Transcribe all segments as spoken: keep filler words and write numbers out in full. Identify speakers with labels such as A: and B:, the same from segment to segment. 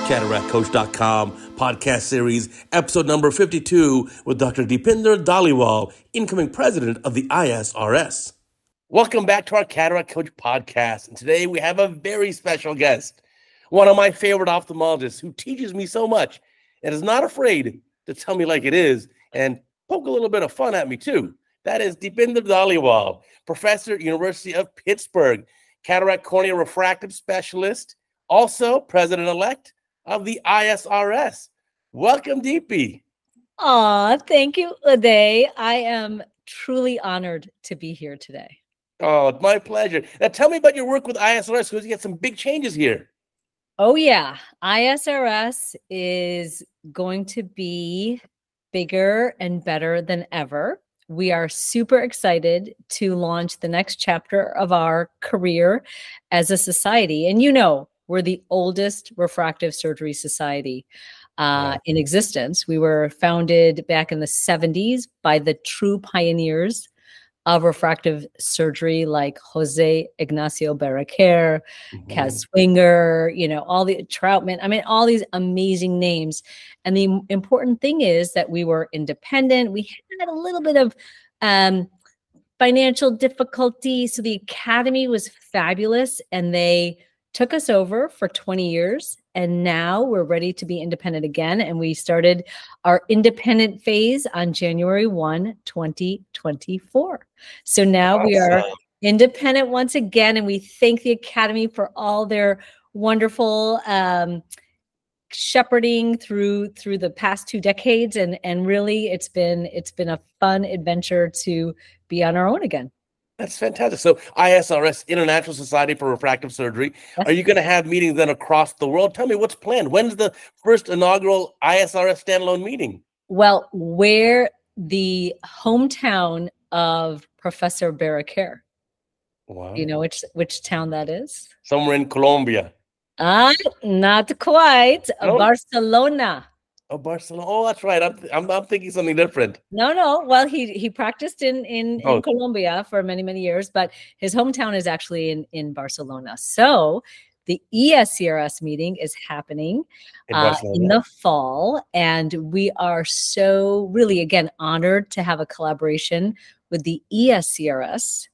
A: cataract coach dot com podcast series, episode number fifty-two, with Doctor Deepinder Dhaliwal, incoming president of the I S R S. Welcome back to our Cataract Coach podcast. And today we have a very special guest, one of my favorite ophthalmologists who teaches me so much and is not afraid to tell me like it is and poke a little bit of fun at me too. That is Deepinder Dhaliwal, professor at University of Pittsburgh, cataract cornea refractive specialist, also president-elect of the I S R S. Welcome, Deepy.
B: Aw, thank you, Uday. I am truly honored to be here today.
A: Oh, my pleasure. Now tell me about your work with I S R S, because you get some big changes here.
B: Oh, yeah. I S R S is going to be bigger and better than ever. We are super excited to launch the next chapter of our career as a society. And you know, we're the oldest refractive surgery society uh, in existence. We were founded back in the seventies by the true pioneers of refractive surgery, like Jose Ignacio Barraquer, mm-hmm. Kaz Swinger, you know, all the Troutman, I mean, all these amazing names. And the important thing is that we were independent. We had a little bit of um, financial difficulty. So the academy was fabulous, and they took us over for twenty years. And now we're ready to be independent again. And we started our independent phase on January first, twenty twenty-four. So now awesome. We are independent once again. And we thank the Academy for all their wonderful um, shepherding through through the past two decades. And, and really, it's been it's been a fun adventure to be on our own again.
A: That's fantastic. So I S R S, International Society for Refractive Surgery. Are you going to have meetings then across the world? Tell me what's planned. When's the first inaugural I S R S standalone meeting?
B: Well, where the hometown of Professor Barraquer. Wow. You know which which town that is?
A: Somewhere in Colombia.
B: Uh, not quite. Oh. Barcelona.
A: Oh, Barcelona. Oh, that's right. I'm, I'm I'm thinking something different.
B: No, no. Well, he he practiced in in, oh. in Colombia for many, many years, but his hometown is actually in, in Barcelona. So the E S C R S meeting is happening in, uh, in the fall. And we are so really, again, honored to have a collaboration with the E S C R S.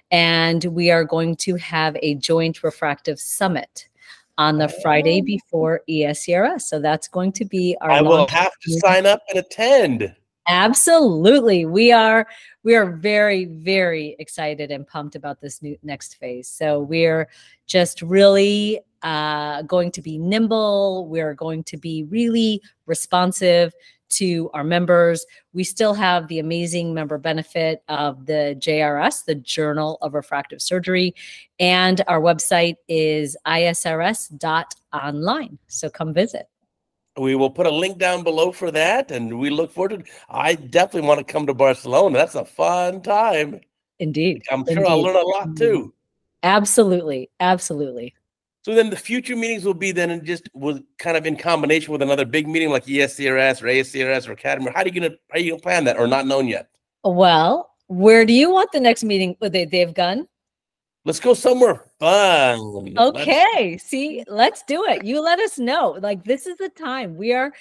B: And we are going to have a joint refractive summit on the Friday before E S C R S. So that's going to be our
A: I will have to meeting. Sign up and attend.
B: Absolutely. We are we are very, very excited and pumped about this new next phase. So we're just really uh, going to be nimble. We're going to be really responsive to our members. We still have the amazing member benefit of the J R S, the Journal of Refractive Surgery, and our website is I S R S dot online. So come visit.
A: We will put a link down below for that, and we look forward to it. I definitely want to come to Barcelona. That's a fun time.
B: Indeed.
A: I'm sure
B: Indeed.
A: I'll learn a lot too.
B: Absolutely. Absolutely.
A: So then the future meetings will be then in just with kind of in combination with another big meeting like E S C R S or A S C R S or Academy. How are you gonna how are you gonna plan that, or not known yet?
B: Well, where do you want the next meeting? They they've gone.
A: Let's go somewhere fun.
B: Okay. Let's... See, let's do it. You let us know. Like, this is the time. We are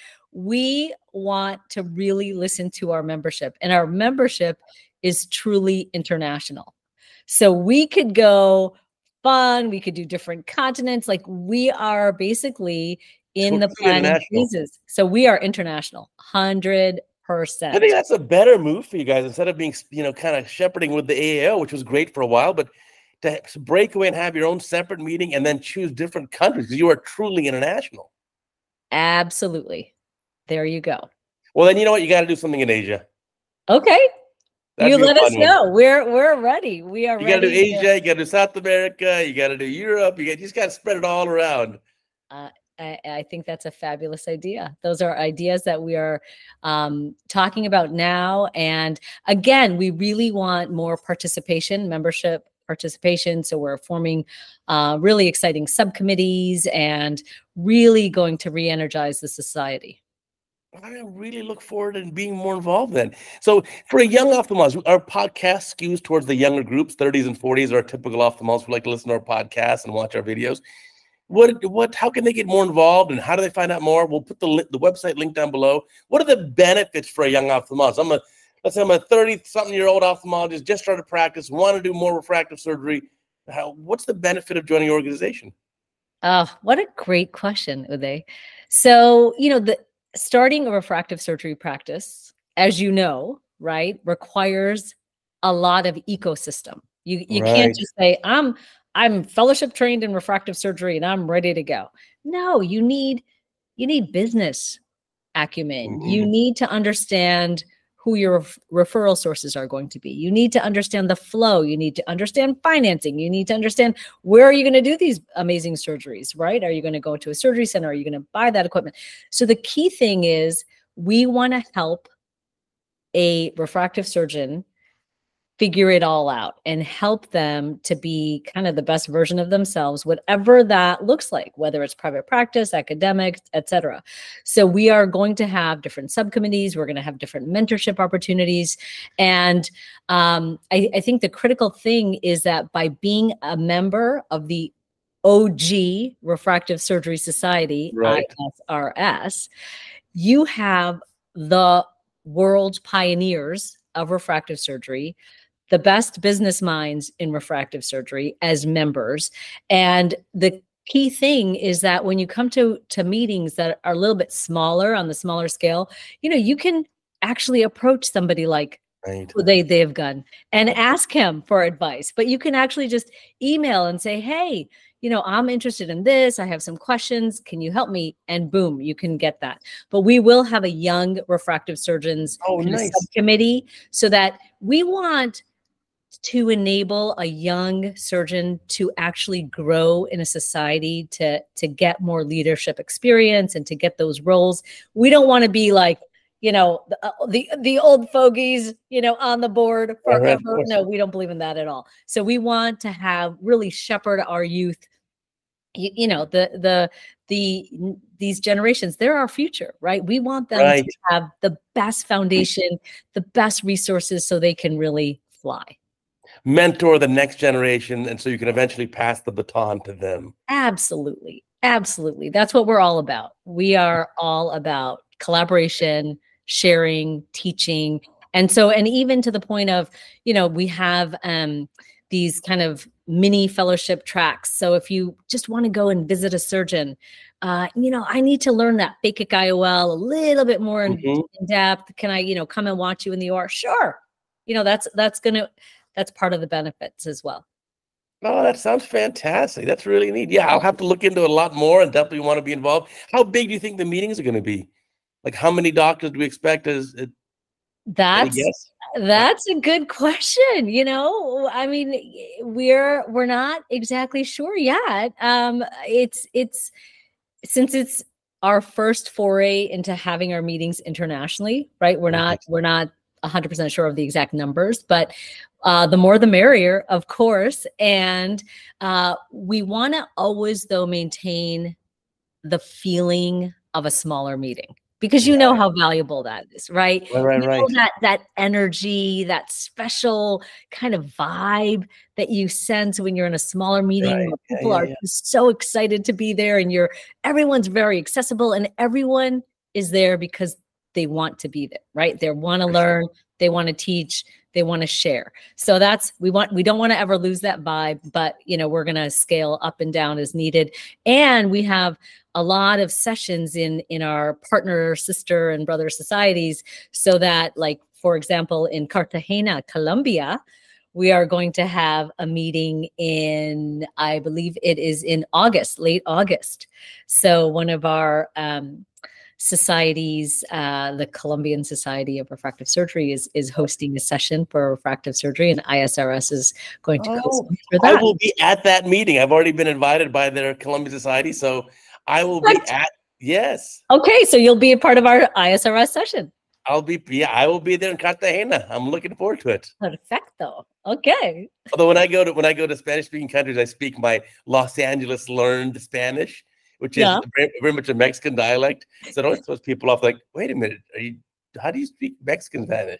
B: we want to really listen to our membership, and our membership is truly international. So we could go fun. We could do different continents. Like, we are basically in the planning phases. So we are international, one hundred percent.
A: I think that's a better move for you guys, instead of being, you know, kind of shepherding with the A A O, which was great for a while, but to break away and have your own separate meeting and then choose different countries, because you are truly international.
B: Absolutely. There you go.
A: Well, then you know what? You got to do something in Asia.
B: Okay. That'd you let us
A: one.
B: know. We're we're ready. We are
A: you
B: ready.
A: You got to do Asia. To... You got to do South America. You got to do Europe. You, got, you just got to spread it all around.
B: Uh, I, I think that's a fabulous idea. Those are ideas that we are um, talking about now. And again, we really want more participation, membership participation. So we're forming uh, really exciting subcommittees and really going to re-energize the society.
A: I really look forward to being more involved then. So for a young ophthalmologist, our podcast skews towards the younger groups, thirties and forties are typical ophthalmologists who like to listen to our podcasts and watch our videos. what, what, how can they get more involved and how do they find out more? We'll put the li- the website link down below. What are the benefits for a young ophthalmologist? I'm a, let's say I'm a thirty something year old ophthalmologist, just started practice, want to do more refractive surgery. How, what's the benefit of joining your organization?
B: Oh, what a great question, Uday. So, you know, the starting a refractive surgery practice, as you know, right, requires a lot of ecosystem. You you
A: Right.
B: can't just say, I'm I'm fellowship trained in refractive surgery and I'm ready to go. No, you need you need business acumen.
A: Mm-hmm.
B: You need to understand who your ref- referral sources are going to be. You need to understand the flow. You need to understand financing. You need to understand where are you going to do these amazing surgeries, right? Are you going to go to a surgery center? Are you going to buy that equipment? So the key thing is we want to help a refractive surgeon figure it all out and help them to be kind of the best version of themselves, whatever that looks like, whether it's private practice, academic, et cetera. So we are going to have different subcommittees. We're going to have different mentorship opportunities. And um, I, I think the critical thing is that by being a member of the O G Refractive Surgery Society,
A: Right.
B: I S R S, you have the world's pioneers of refractive surgery, the best business minds in refractive surgery as members. And the key thing is that when you come to, to meetings that are a little bit smaller, on the smaller scale, you know, you can actually approach somebody like
A: Right.
B: Uday Devgan and ask him for advice. But you can actually just email and say, hey, you know, I'm interested in this. I have some questions. Can you help me? And boom, you can get that. But we will have a young refractive surgeons
A: Oh,
B: kind of
A: nice.
B: subcommittee so that we want to enable a young surgeon to actually grow in a society, to, to get more leadership experience and to get those roles. We don't want to be like, you know, the, the, the old fogies, you know, on the board forever.
A: Right.
B: No, we don't believe in that at all. So we want to have really shepherd our youth. You, you know, the, the, the, these generations, they're our future, right? We want them
A: Right.
B: to have the best foundation, the best resources so they can really fly.
A: Mentor the next generation, and so you can eventually pass the baton to them.
B: Absolutely. Absolutely. That's what we're all about. We are all about collaboration, sharing, teaching. And so, and even to the point of, you know, we have um, these kind of mini fellowship tracks. So if you just want to go and visit a surgeon, uh, you know, I need to learn that phakic I O L a little bit more in,
A: Mm-hmm.
B: in depth. Can I, you know, come and watch you in the O R? Sure. You know, that's, that's going to, that's part of the benefits as well.
A: Oh, that sounds fantastic. That's really neat. Yeah, I'll have to look into it a lot more and definitely want to be involved. How big do you think the meetings are going to be? Like, how many doctors do we expect? As uh,
B: That's
A: any guess?
B: that's a good question. You know, I mean, we're we're not exactly sure yet. Um, it's it's since it's our first foray into having our meetings internationally, right? We're not we're not one hundred percent sure of the exact numbers, but uh, the more the merrier, of course. And uh, we want to always, though, maintain the feeling of a smaller meeting, because you know how valuable that is, right?
A: Right, right,
B: You
A: right.
B: know that that energy, that special kind of vibe that you sense when you're in a smaller meeting
A: Right.
B: where
A: Yeah,
B: people
A: yeah,
B: are
A: yeah.
B: just so excited to be there, and you're everyone's very accessible, and everyone is there because they want to be there, right? They want to learn, they want to teach, they want to share. So that's we want we don't want to ever lose that vibe, but you know, we're going to scale up and down as needed. And we have a lot of sessions in in our partner, sister, and brother societies, so that, like, for example, in Cartagena, Colombia, we are going to have a meeting in, I believe it is in August, late August. So one of our um, societies, uh, the Colombian Society of Refractive Surgery, is is hosting a session for refractive surgery, and I S R S is going to
A: Oh,
B: co-sponsor
A: I
B: that.
A: will be at that meeting. I've already been invited by their Columbia Society, so I will be
B: What?
A: at. Yes,
B: Okay, so you'll be a part of our I S R S session.
A: I'll be. Yeah, I will be there in Cartagena. I'm looking forward to it.
B: Perfecto. Okay.
A: Although when I go to when I go to Spanish-speaking countries, I speak my Los Angeles learned Spanish, which is
B: Yeah.
A: very, very much a Mexican dialect. So it always throws people off. Like, wait a minute, are you? How do you speak Mexican Spanish?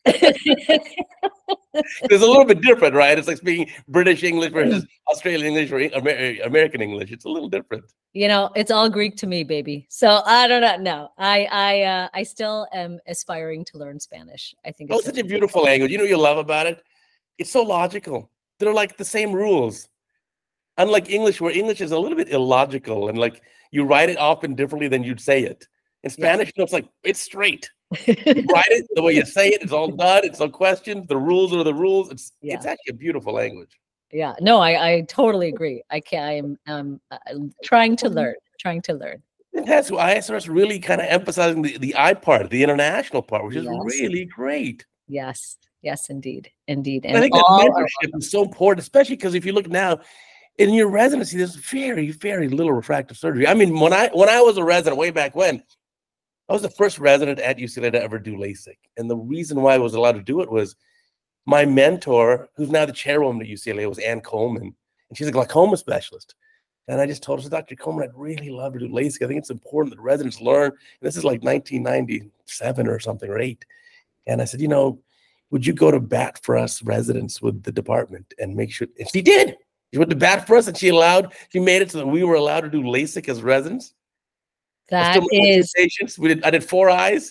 A: It's a little bit different, right? It's like speaking British English versus Australian English or Amer- American English. It's a little different.
B: You know, it's all Greek to me, baby. So I don't know. No, I I uh, I still am aspiring to learn Spanish. I think
A: Oh,
B: it's
A: it's such a beautiful language. You know what you love about it? It's so logical. They're like the same rules. Unlike English, where English is a little bit illogical and like you write it often differently than you'd say it. In Spanish, yeah. You know, it's like it's straight. You write it the way you say it. It's all done. It's no questions. The rules are the rules. It's yeah. It's actually a beautiful language.
B: Yeah. No, I I totally agree. I can. I'm um I'm trying to learn. Trying to learn.
A: That's why I S R S really kind of emphasizing the the I part, the international part, which is yes. really great.
B: Yes. Yes, indeed, indeed. And
A: I think that mentorship are- is so important, especially because if you look now. In your residency, there's very, very little refractive surgery. I mean, when I when I was a resident way back when, I was the first resident at U C L A to ever do LASIK. And the reason why I was allowed to do it was my mentor, who's now the chairwoman at U C L A, was Ann Coleman. And she's a glaucoma specialist. And I just told her, so Doctor Coleman, I'd really love to do LASIK. I think it's important that residents learn. And this is like nineteen ninety-seven or something, or eight. And I said, you know, would you go to bat for us residents with the department and make sure? And she did. She went to bat for us, and she allowed. She made it so that we were allowed to do LASIK as residents.
B: That is.
A: We did. I did four eyes.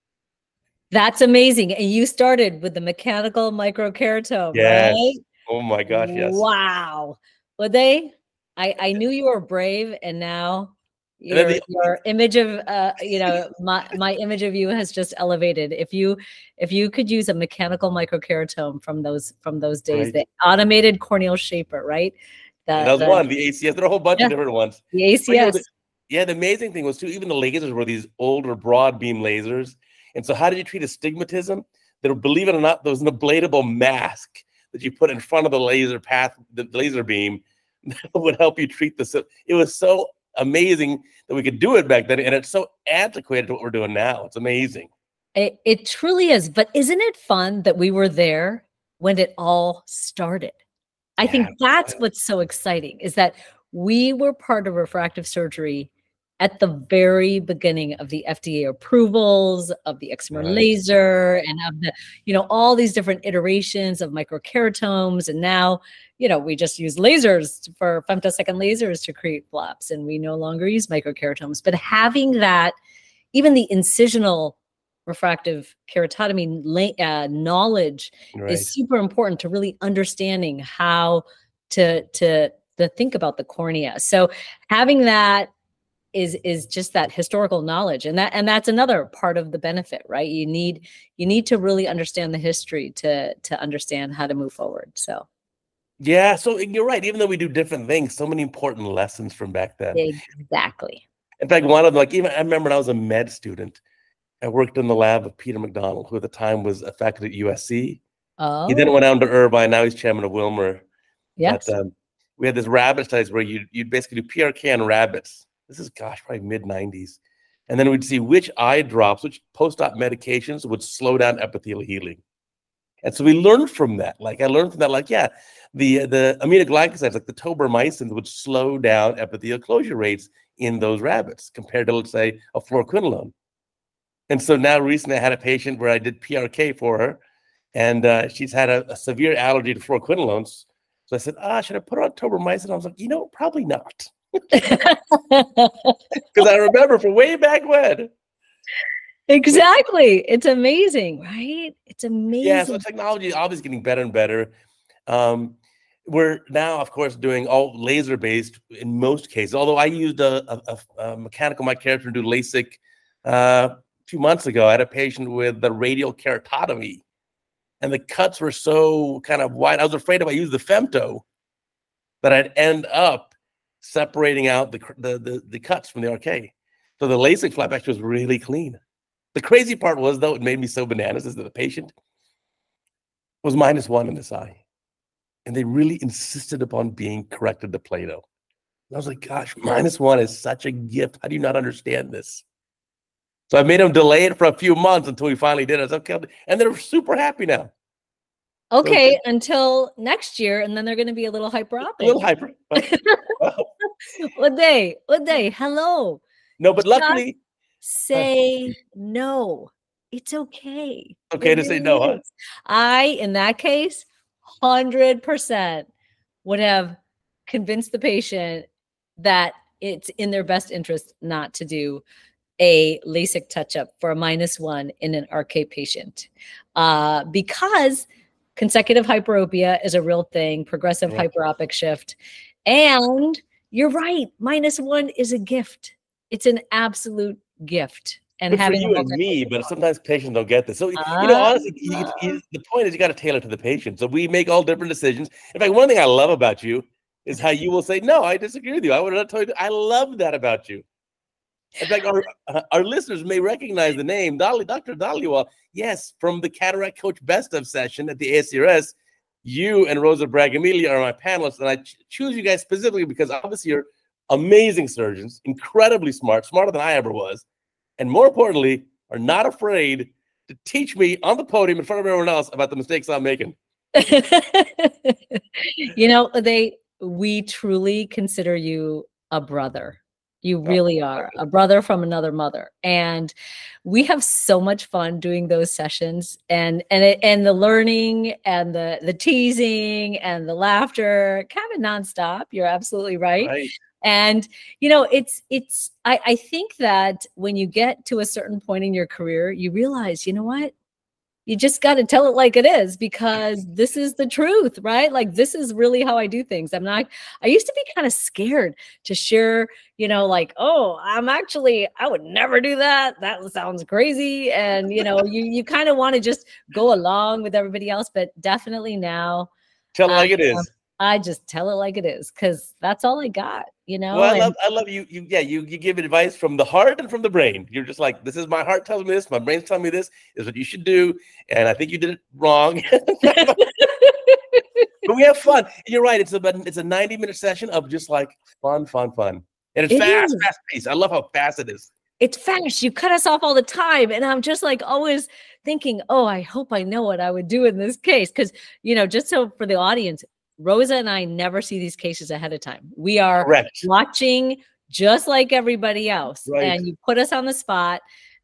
B: That's amazing. And you started with the mechanical microkeratome,
A: yes.
B: right?
A: Oh my gosh! Yes.
B: Wow. Well, they. I I knew you were brave, and now your, the, your image of uh you know my my image of you has just elevated. If you if you could use a mechanical microkeratome from those from those days, right. The automated corneal shaper, right?
A: The, that was the, one. The A C S. There are a whole bunch yeah, of different ones.
B: The A C S. But, you know, the,
A: yeah, the amazing thing was too. Even the lasers were these older broad beam lasers. And so, how did you treat astigmatism? There, believe it or not, there was an ablatable mask that you put in front of the laser path, the laser beam, that would help you treat this. It was so amazing that we could do it back then, and it's so antiquated to what we're doing now. It's amazing.
B: It, it truly is. But isn't it fun that we were there when it all started? I yeah, think that's what's so exciting, is that we were part of refractive surgery at the very beginning of the F D A approvals of the excimer right. laser and of the, you know, all these different iterations of microkeratomes. And now, you know, we just use lasers for femtosecond lasers to create flaps, and we no longer use microkeratomes. But having that, even the incisional refractive keratotomy uh, knowledge right. is super important to really understanding how to, to, to think about the cornea. So having that is is just that historical knowledge, and that and that's another part of the benefit, right? You need you need to really understand the history to to understand how to move forward. So
A: yeah, so you're right. Even though we do different things, so many important lessons from back then.
B: Exactly.
A: In fact, one of them, like even I remember when I was a med student, I worked in the lab of Peter McDonald, who at the time was a faculty at U S C.
B: Oh.
A: He then went on to Irvine. Now he's chairman of Wilmer.
B: Yes.
A: But, um, we had this rabbit studies where you you'd basically do P R K on rabbits. This is, gosh, probably mid nineties. And then we'd see which eye drops, which post-op medications would slow down epithelial healing. And so we learned from that. Like I learned from that, like, yeah, the the aminoglycosides, like the tobramycin, would slow down epithelial closure rates in those rabbits compared to, let's say, a fluoroquinolone. And so now recently I had a patient where I did P R K for her, and uh, she's had a, a severe allergy to fluoroquinolones. So I said, ah, should I put her on tobramycin? I was like, you know, probably not. Because I remember from way back when.
B: Exactly. It's amazing, right? It's amazing.
A: Yeah, so technology is obviously getting better and better. Um, we're now, of course, doing all laser-based in most cases, although I used a, a, a mechanical microkeratome to do LASIK uh, a few months ago. I had a patient with the radial keratotomy, and the cuts were so kind of wide. I was afraid if I used the femto that I'd end up separating out the, the the the cuts from the R K. So the LASIK flap actually was really clean. The crazy part was, though, it made me so bananas, is that the patient was minus one in this eye. And they really insisted upon being corrected to Plato. And I was like, gosh, minus one is such a gift. How do you not understand this? So I made them delay it for a few months until we finally did it. I was okay. And they're super happy now.
B: Okay, so, until next year, and then they're going to be a little hyperopic.
A: A little hyper.
B: What day? What day? Hello.
A: No, but luckily.
B: Just say no. It's okay.
A: Okay
B: It
A: to say
B: really
A: no, huh?
B: is. I, in that case, one hundred percent would have convinced the patient that it's in their best interest not to do a LASIK touch-up for a minus one in an R K patient. Uh, because consecutive hyperopia is a real thing, progressive
A: Right.
B: hyperopic shift. And you're right, minus one is a gift. It's an absolute gift. And
A: Good for
B: having
A: you and me, but sometimes patients don't get this. So, you know,
B: uh,
A: honestly, you, you, the point is you got to tailor to the patient. So we make all different decisions. In fact, one thing I love about you is how you will say, no, I disagree with you. I would not tell you. I love that about you. In fact, our, uh, our listeners may recognize the name, Dolly, Doctor Dhaliwal. Yes, from the Cataract Coach Best of session at the A S R S, you and Rosa Bragamilia are my panelists, and I ch- choose you guys specifically because obviously you're amazing surgeons, incredibly smart, smarter than I ever was, and more importantly, are not afraid to teach me on the podium in front of everyone else about the mistakes I'm making.
B: You know, they we truly consider you a brother. You really are a brother from another mother. And we have so much fun doing those sessions and and it, and the learning and the the teasing and the laughter kind of nonstop. You're absolutely right.
A: Right.
B: And you know, it's it's I, I think that when you get to a certain point in your career, you realize, you know what? You just got to tell it like it is because this is the truth, right? Like this is really how I do things. I'm not, I used to be kind of scared to share, you know, like, oh, I'm actually, I would never do that. That sounds crazy. And, you know, you, you kind of want to just go along with everybody else, but definitely now.
A: Tell it like it is.
B: I just tell it like it is because that's all I got, you know.
A: Well, I
B: and-
A: love, I love you. You, yeah, you, you give advice from the heart and from the brain. You're just like, this is my heart tells me this, my brain's telling me this is what you should do, and I think you did it wrong. But we have fun. You're right. It's about it's a ninety minute session of just like fun, fun, fun, and it's
B: It
A: fast,
B: is.
A: fast paced. I love how fast it is.
B: It's fast. You cut us off all the time. And I'm just like always thinking, oh, I hope I know what I would do in this case. Because, you know, just so for the audience, Rosa and I never see these cases ahead of time. We are
A: Correct.
B: watching just like everybody else.
A: Right.
B: And you put us on the spot.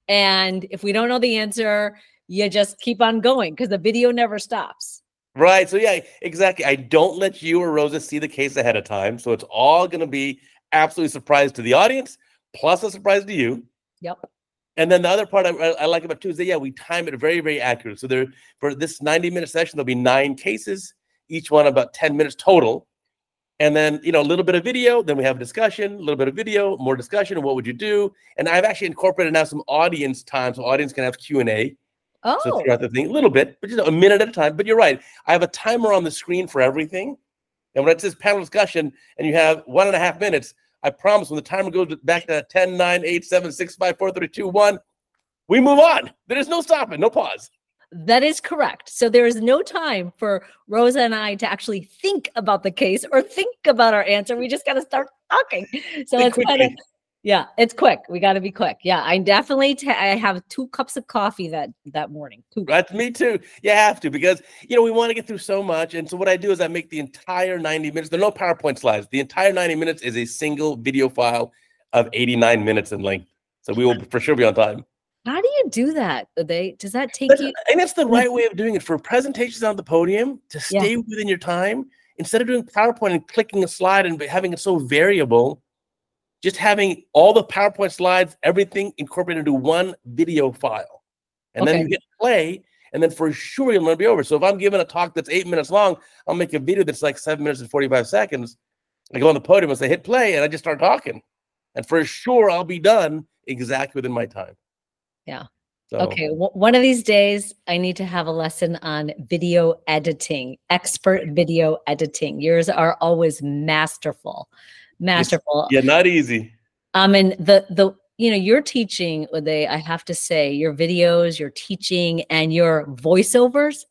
B: And if we don't know the answer, you just keep on going because the video never stops.
A: Right. So, yeah, exactly. I don't let you or Rosa see the case ahead of time. So it's all going to be absolutely surprise to the audience, plus a surprise to you.
B: Yep.
A: And then the other part I, I like about Tuesday, yeah, we time it very, very accurate. So there, for this ninety minute session, there'll be nine cases, each one about ten minutes total. And then, you know, a little bit of video, then we have a discussion, a little bit of video, more discussion, and what would you do? And I've actually incorporated now some audience time, so audience can have Q and A.
B: Oh.
A: So throughout the thing, a little bit, but you know, a minute at a time. But you're right. I have a timer on the screen for everything. And when it says panel discussion and you have one and a half minutes, I promise when the timer goes back to ten, nine, eight, seven, six, five, four, three, two, one, we move on. There is no stopping, no pause.
B: That is correct. So there is no time for Rosa and I to actually think about the case or think about our answer. We just got to start talking. So
A: Think
B: it's kind of,
A: quickly.
B: yeah, it's quick. We got to be quick. Yeah, I definitely, ta- I have two cups of coffee that that morning. Two.
A: Right, me too. You have to because, you know, we want to get through so much. And so what I do is I make the entire ninety minutes. There are no PowerPoint slides. The entire ninety minutes is a single video file of eighty-nine minutes in length. So we will for sure be on time.
B: How do you do that? Do they, does that take
A: But
B: you?
A: I think that's the right way of doing it for presentations on the podium to
B: Yeah.
A: stay within your time instead of doing PowerPoint and clicking a slide and having it so variable. Just having all the PowerPoint slides, everything incorporated into one video file. And
B: Okay.
A: then you hit play, and then for sure you'll never be over. So if I'm giving a talk that's eight minutes long, I'll make a video that's like seven minutes and forty-five seconds. I go on the podium and say, hit play, and I just start talking. And for sure, I'll be done exactly within my time.
B: Yeah.
A: So,
B: Okay. W- one of these days, I need to have a lesson on video editing, expert video editing. Yours are always masterful, masterful.
A: yeah, not easy.
B: Um, and the the you know your teaching, they I have to say, your videos, your teaching, and your voiceovers,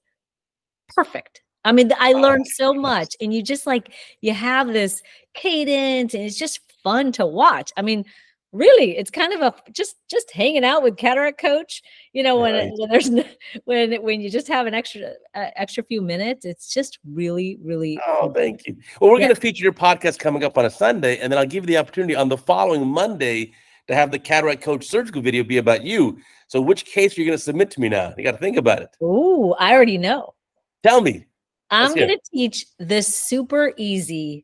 B: perfect. I mean, I learned so much, and you just like you have this cadence, and it's just fun to watch. I mean, really, it's kind of a just just hanging out with Cataract Coach. You know, when,
A: Right.
B: it, when there's no, when when you just have an extra uh, extra few minutes, it's just really really.
A: Oh, thank you. Well, we're
B: Yeah.
A: going to feature your podcast coming up on a Sunday, and then I'll give you the opportunity on the following Monday to have the Cataract Coach surgical video be about you. So which case are you going to submit to me now? You got to think about it.
B: Ooh, I already know.
A: Tell me.
B: I'm going to teach this super easy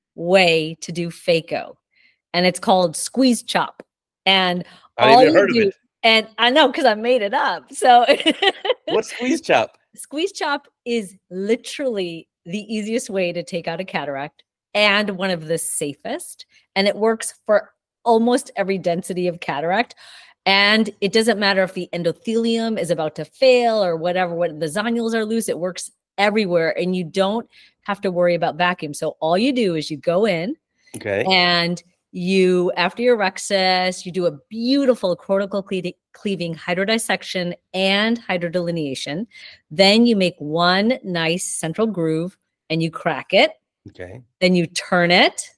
B: way to do phaco, and it's called squeeze chop. And
A: I
B: all
A: never
B: you
A: heard
B: do,
A: of it.
B: And I know because I made it up. So
A: what's squeeze chop?
B: Squeeze chop is literally the easiest way to take out a cataract and one of the safest. And it works for almost every density of cataract. And it doesn't matter if the endothelium is about to fail or whatever, what the zonules are loose, it works everywhere. And you don't have to worry about vacuum. So all you do is you go in,
A: okay,
B: and you, after your rhexis, you do a beautiful cortical cle cleaving hydrodissection and hydrodelineation. Then you make one nice central groove and you crack it.
A: Okay.
B: Then you turn it.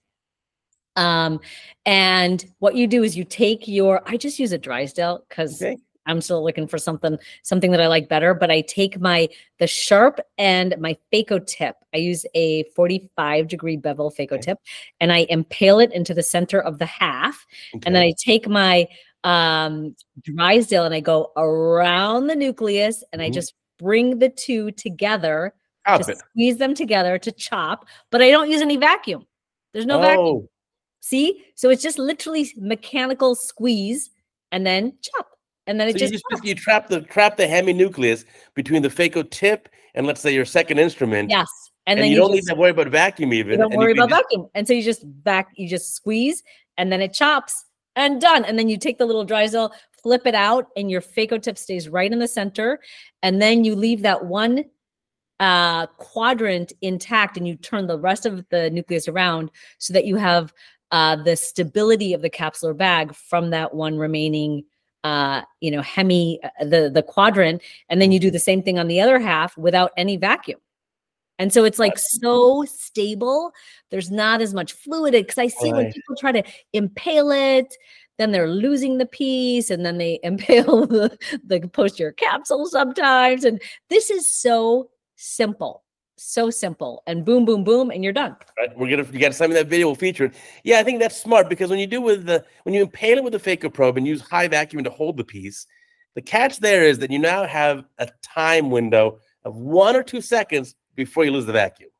B: Um, and what you do is you take your, I just use a Drysdale because okay. I'm still looking for something, something that I like better, but I take my, the sharp and my phaco tip. I use a forty-five degree bevel phaco okay. tip, and I impale it into the center of the half. Okay. And then I take my um, Drysdale and I go around the nucleus, and mm-hmm. I just bring the two together,
A: chop
B: to
A: it.
B: Squeeze them together to chop, but I don't use any vacuum. There's no
A: oh.
B: vacuum. See? So it's just literally mechanical squeeze and then chop. And then it
A: so
B: just,
A: you just you trap the trap the heminucleus between the phaco tip and let's say your second instrument.
B: Yes.
A: And, and then you, you don't just, need to worry about vacuum even.
B: You don't
A: and
B: worry
A: you
B: about
A: just,
B: vacuum. And so you just back, you just squeeze and then it chops and done. And then you take the little Drysdale, flip it out, and your phaco tip stays right in the center. And then you leave that one uh, quadrant intact and you turn the rest of the nucleus around so that you have uh, the stability of the capsular bag from that one remaining uh, you know, hemi, uh, the, the quadrant. And then you do the same thing on the other half without any vacuum. And so it's like so stable. There's not as much fluid because I see right. when people try to impale it, then they're losing the piece and then they impale the, the posterior capsule sometimes. And this is so simple. So simple, and boom, boom, boom, and you're done.
A: Right, we're gonna you got something that video will feature it. Yeah, I think that's smart because when you do with the when you impale it with the phaco probe and use high vacuum to hold the piece, the catch there is that you now have a time window of one or two seconds before you lose the vacuum.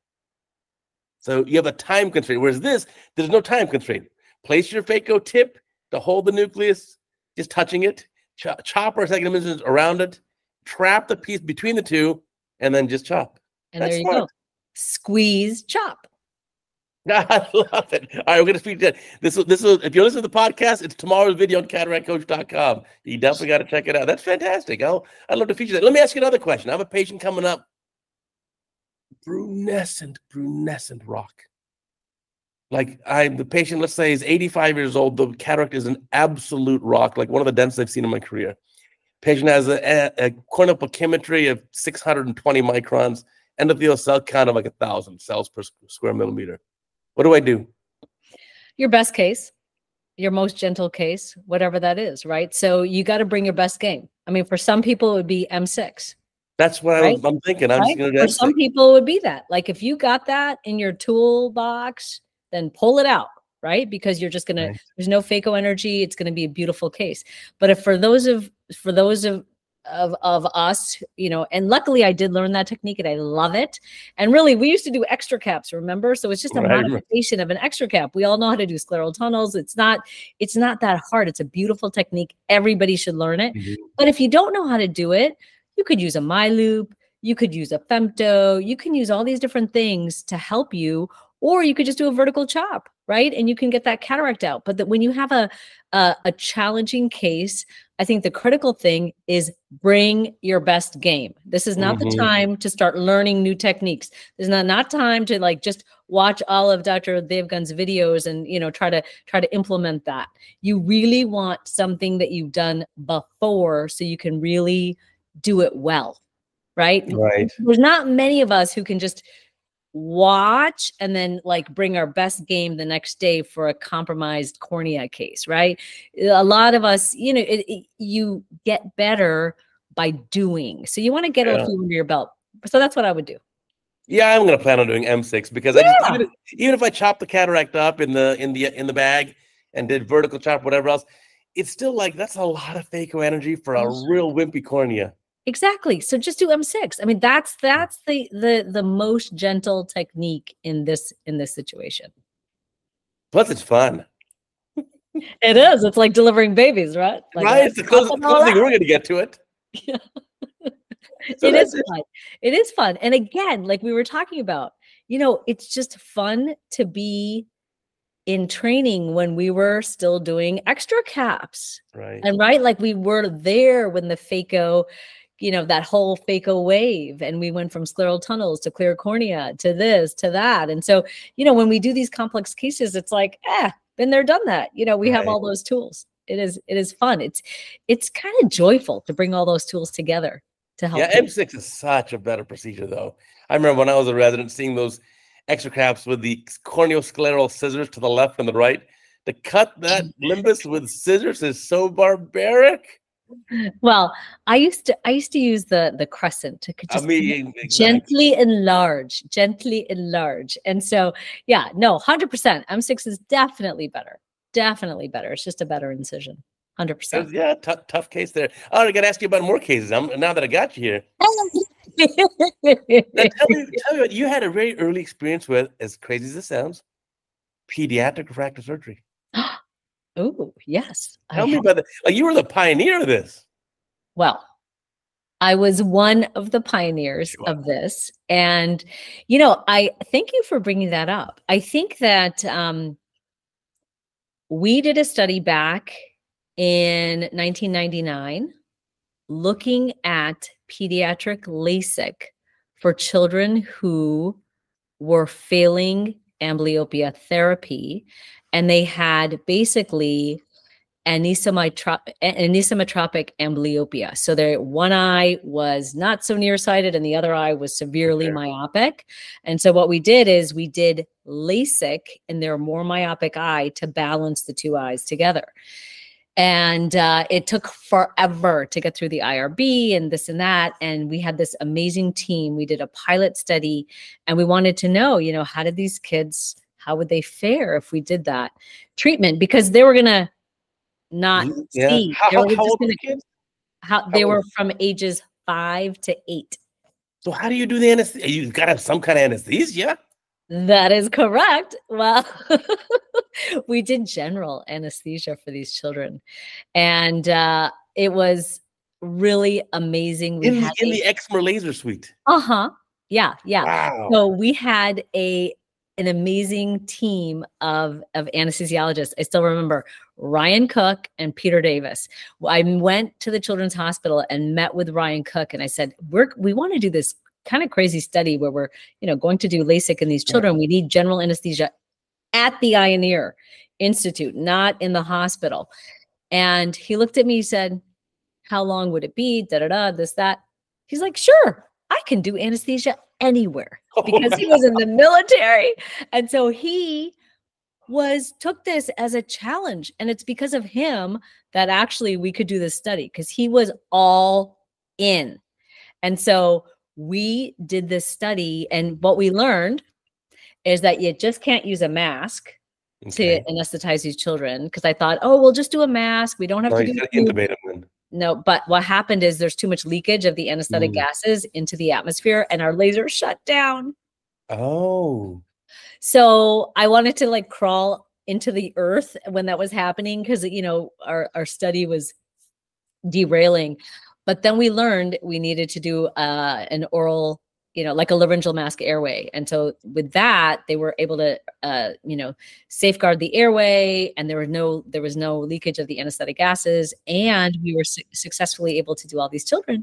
A: So you have a time constraint. Whereas this, there's no time constraint. Place your phaco tip to hold the nucleus, just touching it. Ch chop or second instance around it. Trap the piece between the two, and then just chop.
B: And
A: That's
B: there you
A: smart.
B: go. Squeeze, chop.
A: I love it. All right, we're going to speak to this. This is if you listen to the podcast, it's tomorrow's video on cataract coach dot com. You definitely got to check it out. That's fantastic. I'll, I'd love to feature that. Let me ask you another question. I have a patient coming up. Brunescent, brunescent rock. Like I'm the patient, let's say, is eighty-five years old. The cataract is an absolute rock, like one of the densest I've seen in my career. Patient has a, a, a corneal pachymetry of six hundred twenty microns. Endothelial cell count of like a thousand cells per square millimeter. What do I do?
B: Your best case, your most gentle case, whatever that is, right? So you got to bring your best game. I mean, for some people, it would be M six.
A: That's what right? I was, I'm thinking. I'm
B: right?
A: just gonna do
B: for
A: M six.
B: Some people, it would be that. Like if you got that in your toolbox, then pull it out, right? Because you're just gonna. Right. There's no phaco energy. It's gonna be a beautiful case. But if for those of for those of Of, of us, you know, and luckily I did learn that technique and I love it. And really, we used to do extra caps, remember? So it's just a right. modification of an extra cap. We all know how to do scleral tunnels. It's not, it's not that hard. It's a beautiful technique. Everybody should learn it. Mm-hmm. But if you don't know how to do it, you could use a MyLoop, you could use a femto, you can use all these different things to help you, or you could just do a vertical chop, right? And you can get that cataract out. But that when you have a, a, a challenging case, I think the critical thing is bring your best game. This is not mm-hmm. the time to start learning new techniques. This is not, not time to like just watch all of Doctor Devgan's videos and, you know, try to try to implement that. You really want something that you've done before so you can really do it well, right?
A: Right.
B: There's not many of us who can just watch and then like bring our best game the next day for a compromised cornea case, right? A lot of us, you know, it, it, you get better by doing. So you want to get yeah. a few under your belt. So that's what I would do.
A: Yeah, I'm going to plan on doing M six because yeah. I just, even, if, even if I chop the cataract up in the in the in the bag and did vertical chop, whatever else, it's still like that's a lot of phaco energy for a real wimpy cornea.
B: Exactly. So just do M six. I mean, that's that's the the the most gentle technique in this in this situation.
A: Plus, it's fun.
B: It is. It's like delivering babies, right? Like,
A: right. It's the closest, closest we're going to get to it.
B: Yeah.
A: So
B: it is
A: it.
B: fun. It is fun. And again, like we were talking about, you know, it's just fun to be in training when we were still doing extra caps.
A: Right.
B: And right, like we were there when the phaco, you know, that whole phaco wave, and we went from scleral tunnels to clear cornea to this, to that. And so, you know, when we do these complex cases, it's like, eh, been there, done that. You know, we right. have all those tools. It is, it is fun. It's, it's kind of joyful to bring all those tools together to help.
A: Yeah, people. M six is such a better procedure though. I remember when I was a resident seeing those extra caps with the corneoscleral scissors to the left and the right. To cut that limbus with scissors is so barbaric.
B: Well, I used to I used to use the the crescent to just
A: I mean, exactly.
B: gently enlarge, gently enlarge. And so, yeah, no, one hundred percent. M six is definitely better. Definitely better. It's just a better incision. one hundred percent.
A: Yeah, tough, tough case there. Oh, I got to ask you about more cases. I'm, now that I got you here. now, tell me, tell me what you had a very early experience with, as crazy as it sounds, pediatric refractive surgery.
B: Oh, yes.
A: Tell I me have. about that. Like, you were the pioneer of this.
B: Well, I was one of the pioneers sure. of this. And, you know, I thank you for bringing that up. I think that um, we did a study back in nineteen ninety-nine looking at pediatric LASIK for children who were failing amblyopia therapy. And they had basically anisometropic, anisometropic amblyopia. So their one eye was not so nearsighted and the other eye was severely okay. myopic. And so what we did is we did LASIK in their more myopic eye to balance the two eyes together. And uh, it took forever to get through the I R B and this and that. And we had this amazing team. We did a pilot study and we wanted to know, you know, how did these kids, how would they fare if we did that treatment? Because they were going to not
A: yeah.
B: see.
A: How,
B: they were,
A: how old
B: gonna,
A: were the kids?
B: How, they how were from ages five to eight.
A: So how do you do the anesthesia? You've got to have some kind of anesthesia.
B: That is correct. Well, we did general anesthesia for these children. And uh, it was really amazing. We
A: in
B: had
A: the, in
B: a,
A: the Exmer laser suite.
B: Uh-huh. Yeah, yeah.
A: Wow.
B: So we had a an amazing team of, of anesthesiologists. I still remember Ryan Cook and Peter Davis. I went to the Children's Hospital and met with Ryan Cook. And I said, we're, we want to do this kind of crazy study where we're, you know, going to do LASIK in these children. We need general anesthesia at the Eye and Ear Institute, not in the hospital. And he looked at me, he said, how long would it be? Da, da, da, this, that. He's like, sure, I can do anesthesia anywhere, because he was in the military. And so he was took this as a challenge. And it's because of him that actually we could do this study, because he was all in. And so we did this study. And what we learned is that you just can't use a mask okay. to anesthetize these children. Because I thought, oh, we'll just do a mask. We don't have
A: no,
B: to do
A: intubate them.
B: No, but what happened is there's too much leakage of the anesthetic mm. gases into the atmosphere, and our laser shut down.
A: Oh.
B: So I wanted to like crawl into the earth when that was happening, because, you know, our, our study was derailing. But then we learned we needed to do uh, an oral, you know, like a laryngeal mask airway. And so with that, they were able to, uh, you know, safeguard the airway, and there was no, there was no leakage of the anesthetic gases, and we were su- successfully able to do all these children.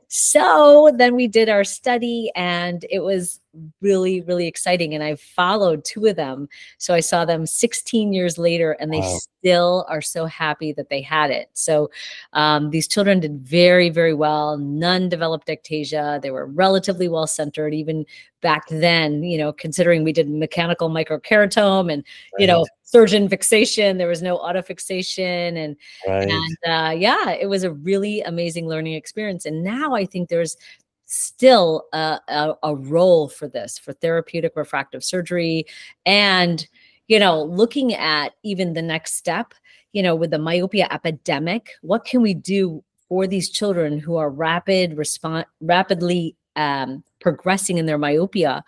B: So then we did our study, and it was really, really exciting. And I followed two of them. So I saw them sixteen years later, and they wow. still are so happy that they had it. So um, these children did very, very well. None developed ectasia. They were relatively well centered, even back then, you know, considering we did mechanical microkeratome and, right. you know, surgeon fixation. There was no autofixation. And, right. and uh, yeah, it was a really amazing learning experience. And now I think there's still a, a, a role for this, for therapeutic refractive surgery. And, you know, looking at even the next step, you know, with the myopia epidemic, what can we do for these children who are rapid respond rapidly um, progressing in their myopia?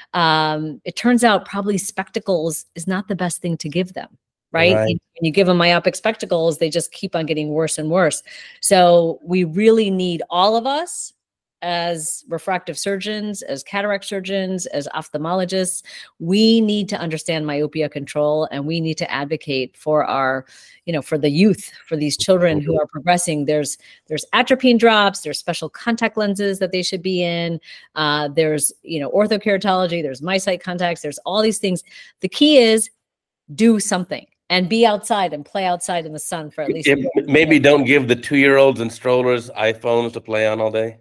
B: Um, it turns out probably spectacles is not the best thing to give them, right?
A: Right.
B: When you give them myopic spectacles, they just keep on getting worse and worse. So we really need all of us as refractive surgeons, as cataract surgeons, as ophthalmologists, we need to understand myopia control, and we need to advocate for our, you know, for the youth, for these children who are progressing. There's there's atropine drops, there's special contact lenses that they should be in. Uh, there's, you know, orthokeratology, there's MiSight contacts, there's all these things. The key is do something and be outside and play outside in the sun for at least.
A: If, maybe don't give the two-year-olds and strollers iPhones to play on all day.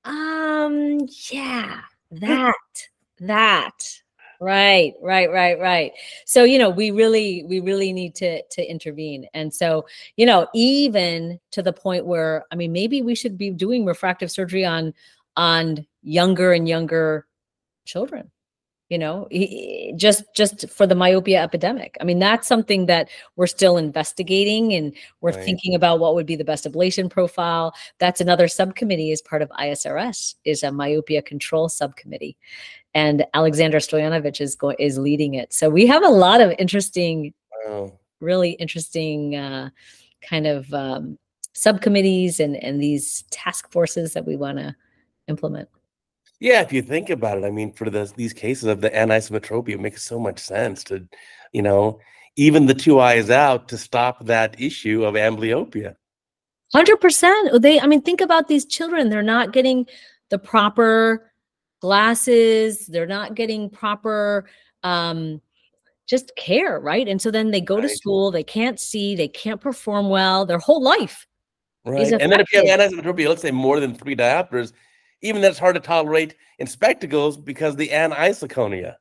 B: Um, yeah, that, that, right, right, right, right. So, you know, we really, we really need to, to intervene. And so, you know, even to the point where, I mean, maybe we should be doing refractive surgery on, on younger and younger children. You know, just just for the myopia epidemic. I mean, that's something that we're still investigating, and we're right. thinking about what would be the best ablation profile. That's another subcommittee as part of I S R S, is a myopia control subcommittee, and Alexander Stoyanovich is going is leading it. So we have a lot of interesting, wow. really interesting uh, kind of um, subcommittees and and these task forces that we want to implement.
A: Yeah, if you think about it, I mean, for the, these cases of the anisometropia, it makes so much sense to, you know, even the two eyes out to stop that issue of amblyopia.
B: one hundred percent. They, I mean, think about these children. They're not getting the proper glasses. They're not getting proper um, just care, right? And so then they go right. to school. They can't see. They can't perform well. Their whole life.
A: Right. And then if you have anisometropia, let's say more than three diopters, even that's hard to tolerate in spectacles because the anisoconia.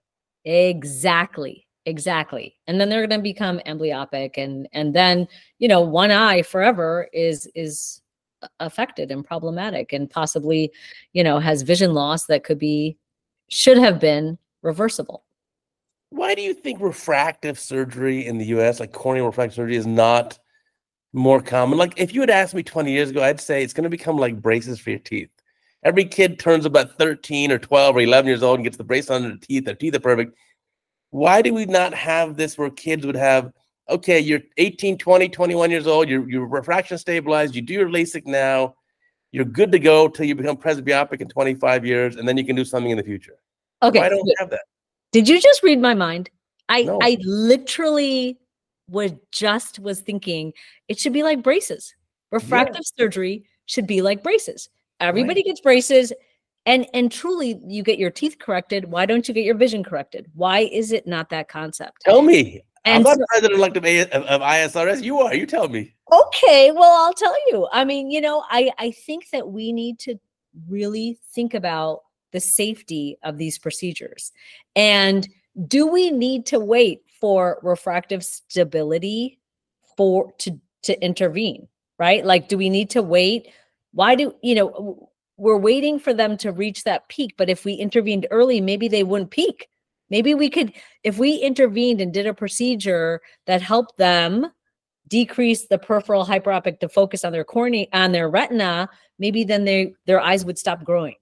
B: Exactly, exactly. And then they're going to become amblyopic, and and then, you know, one eye forever is is affected and problematic, and possibly, you know, has vision loss that could be, should have been reversible.
A: Why do you think refractive surgery in the U S, like corneal refractive surgery, is not more common? Like, if you had asked me twenty years ago, I'd say it's going to become like braces for your teeth. Every kid turns about thirteen or twelve or eleven years old and gets the brace under the teeth. Their teeth are perfect. Why do we not have this where kids would have, okay, you're eighteen, twenty, twenty-one years old, your, your refraction stabilized, you do your LASIK now, you're good to go till you become presbyopic in twenty-five years, and then you can do something in the future.
B: Okay.
A: Why don't we have that?
B: Did you just read my mind? I,
A: no.
B: I literally was just was thinking it should be like braces. Refractive yeah. surgery should be like braces. Everybody right. gets braces, and and truly you get your teeth corrected. Why don't you get your vision corrected? Why is it not that concept?
A: Tell me.
B: And
A: I'm not
B: so,
A: president-elect of, of I S R S. You are. You tell me.
B: Okay, well, I'll tell you. I mean, you know, I, I think that we need to really think about the safety of these procedures. And do we need to wait for refractive stability for to to intervene, right? Like, do we need to wait? Why do, you know, we're waiting for them to reach that peak, but if we intervened early, maybe they wouldn't peak. Maybe we could, if we intervened and did a procedure that helped them decrease the peripheral hyperopic to focus on their cornea, on their retina, maybe then they, their eyes would stop growing.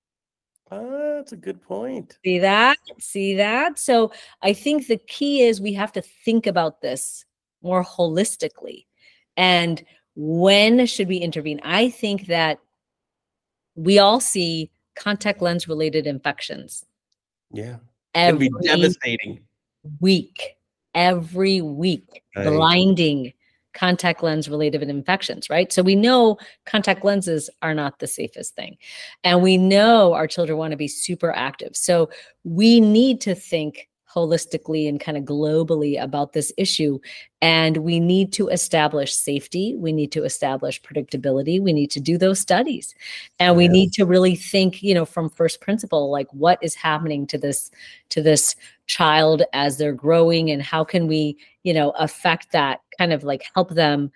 A: Oh, that's a good point.
B: See that? See that? So I think the key is we have to think about this more holistically. And when should we intervene? I think that we all see contact lens related infections.
A: Yeah. It can be devastating.
B: Week, every week, right. blinding contact lens related infections, right? So we know contact lenses are not the safest thing. And we know our children want to be super active. So we need to think holistically and kind of globally about this issue. And we need to establish safety. We need to establish predictability. We need to do those studies. And we yeah. need to really think, you know, from first principle, like what is happening to this, to this child as they're growing, and how can we, you know, affect that, kind of like help them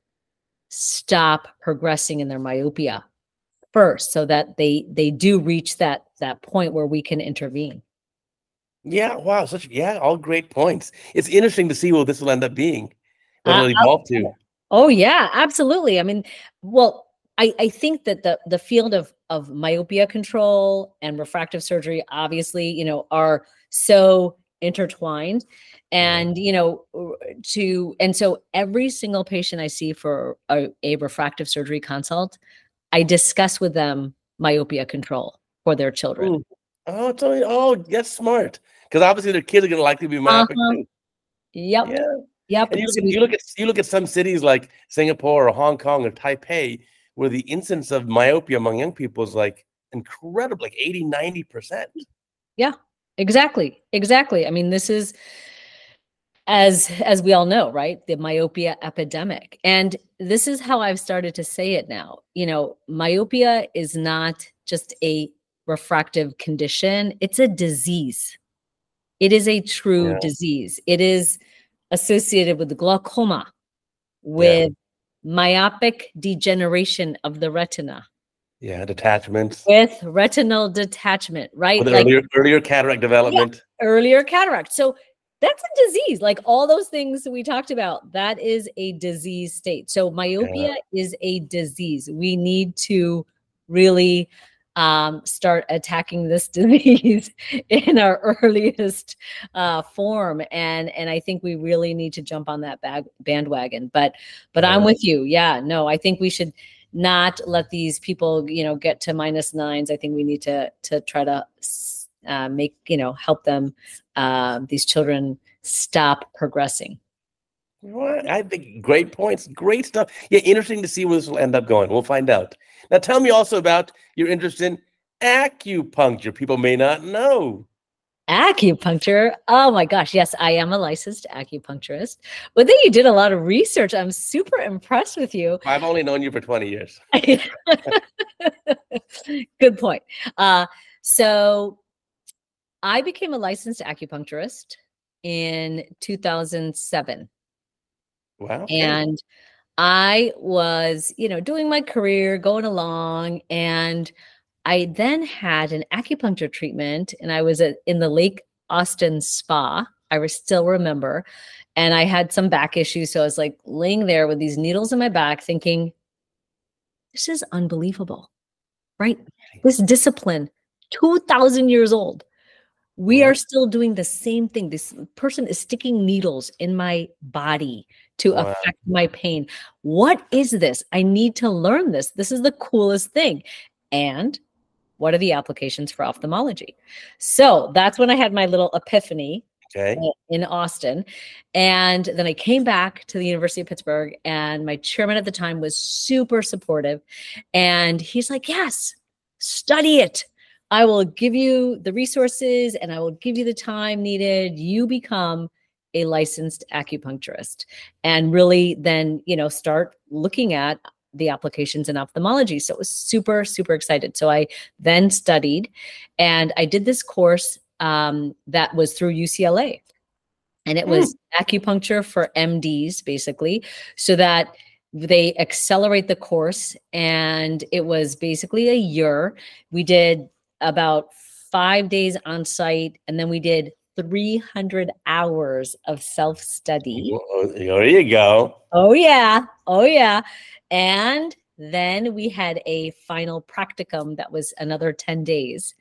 B: stop progressing in their myopia first, so that they, they do reach that, that point where we can intervene.
A: Yeah, wow, such yeah, all great points. It's interesting to see what this will end up being. That'll
B: Uh,
A: evolve too.
B: oh yeah, absolutely. I mean, well, I, I think that the the field of of myopia control and refractive surgery, obviously, you know, are so intertwined. And, you know, to and so every single patient I see for a, a refractive surgery consult, I discuss with them myopia control for their children.
A: Mm. Oh, totally. Oh, that's smart. Because obviously their kids are going to likely be myopic
B: Uh-huh.
A: too.
B: Yep.
A: Yeah.
B: Yep.
A: And you look
B: So
A: at
B: we-
A: you look at you look at some cities like Singapore or Hong Kong or Taipei, where the incidence of myopia among young people is like incredible, like eighty, ninety percent.
B: yeah, exactly. Exactly. I mean, this is as as we all know, right? The myopia epidemic. And this is how I've started to say it now. You know, myopia is not just a refractive condition, it's a disease. It is a true
A: Yeah.
B: disease. It is associated with glaucoma,
A: Yeah.
B: with myopic degeneration of the retina,
A: Yeah, detachments.
B: with retinal detachment, right?
A: With
B: Like
A: earlier earlier cataract development.
B: earlier cataract. So that's a disease. Like all those things we talked about, that is a disease state. So myopia is a disease. We need to really um, start attacking this disease in our earliest uh, form. And and I think we really need to jump on that bag, bandwagon. But but I'm
A: Yeah.
B: with you. Yeah, no, I think we should not let these people, you know, get to minus nines. I think we need to to try to uh, make, you know, help them, uh, these children stop progressing.
A: What? I think great points, great stuff. Yeah, interesting to see where this will end up going. We'll find out. Now, tell me also about your interest in acupuncture. People may not know.
B: Acupuncture. Oh my gosh. Yes, I am a licensed acupuncturist. But then you did a lot of research. I'm super impressed with you.
A: I've only known you for twenty years.
B: Good point. Uh, so I became a licensed acupuncturist in two thousand seven.
A: Wow. Okay.
B: And I was, you know, doing my career, going along, and I then had an acupuncture treatment, and I was at, in the Lake Austin spa. I was, still remember, and I had some back issues, so I was like laying there with these needles in my back, thinking, "This is unbelievable, right? This discipline, two thousand years old. We
A: Wow.
B: are still doing the same thing. This person is sticking needles in my body to
A: Wow.
B: affect my pain. What is this? I need to learn this. This is the coolest thing." And what are the applications for ophthalmology? So that's when I had my little epiphany.
A: Okay.
B: In Austin. And then I came back to the University of Pittsburgh, and my chairman at the time was super supportive. And he's like, "Yes, study it. I will give you the resources and I will give you the time needed. You become a licensed acupuncturist." And really then, you know, start looking at the applications in ophthalmology. So it was super, super excited. So I then studied, and I did this course um, that was through U C L A. And it was mm. acupuncture for M Ds, basically, so that they accelerate the course. And it was basically a year. We did about five days on site, and then we did three hundred hours of self-study.
A: There you go.
B: Oh, yeah. Oh, yeah. And then we had a final practicum that was another ten days.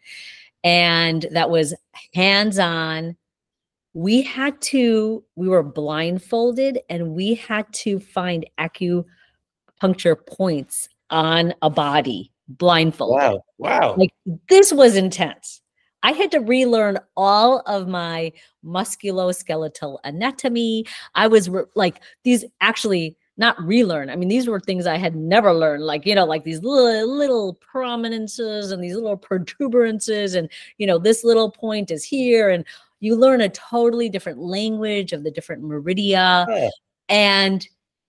B: And that was hands-on. We had to, we were blindfolded, and we had to find acupuncture points on a body blindfolded.
A: Wow. Wow.
B: Like, this was intense. I had to relearn all of my musculoskeletal anatomy. I was re- like, these actually not relearn. I mean, these were things I had never learned, like, you know, like these little, little prominences and these little protuberances. And, you know, this little point is here. And you learn a totally different language of the different meridia.
A: Yeah.
B: And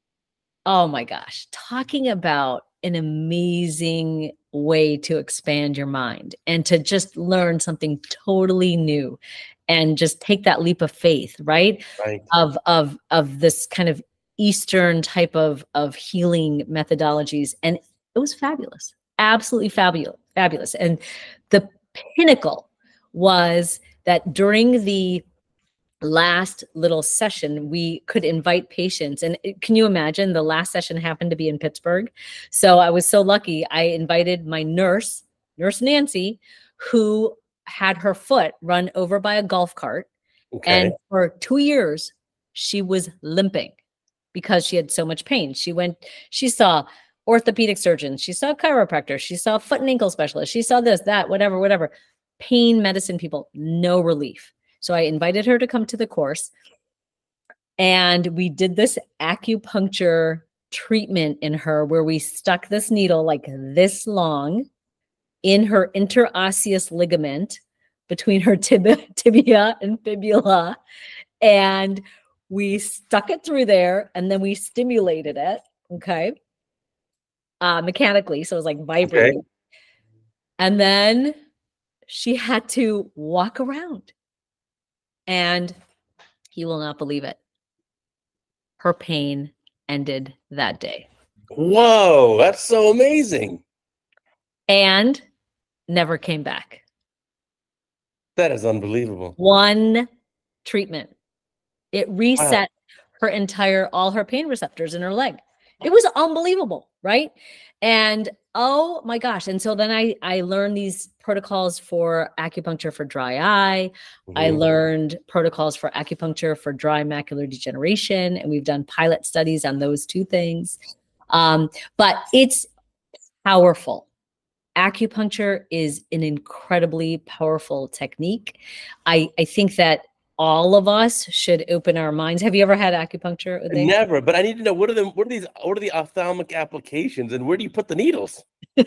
B: oh my gosh, talking about an amazing way to expand your mind and to just learn something totally new and just take that leap of faith, right?
A: Right.
B: Of, of, of this kind of Eastern type of, of healing methodologies. And it was fabulous, absolutely fabulous, fabulous. And the pinnacle was that during the last little session, we could invite patients. And can you imagine, the last session happened to be in Pittsburgh. So I was so lucky. I invited my nurse, Nurse Nancy, who had her foot run over by a golf cart.
A: Okay.
B: And for two years, she was limping because she had so much pain. She went, she saw orthopedic surgeons, she saw chiropractors, she saw foot and ankle specialists, she saw this, that, whatever, whatever. Pain medicine people, no relief. So I invited her to come to the course, and we did this acupuncture treatment in her where we stuck this needle like this long in her interosseous ligament between her tibia, tibia and fibula. And we stuck it through there, and then we stimulated it, okay, uh, mechanically. So it was like vibrating. Okay. And then she had to walk around. And you will not believe it. Her pain ended that day.
A: Whoa, that's so amazing.
B: And never came back.
A: That is unbelievable.
B: One treatment. It reset wow. her entire, all her pain receptors in her leg. It was unbelievable, right? And oh my gosh. And so then I, I learned these protocols for acupuncture for dry eye. Mm-hmm. I learned protocols for acupuncture for dry macular degeneration. And we've done pilot studies on those two things. Um, but it's powerful. Acupuncture is an incredibly powerful technique. I, I think that all of us should open our minds. Have you ever had acupuncture? Uday?
A: Never, but I need to know, what are the what are these what are the ophthalmic applications, and where do you put the needles?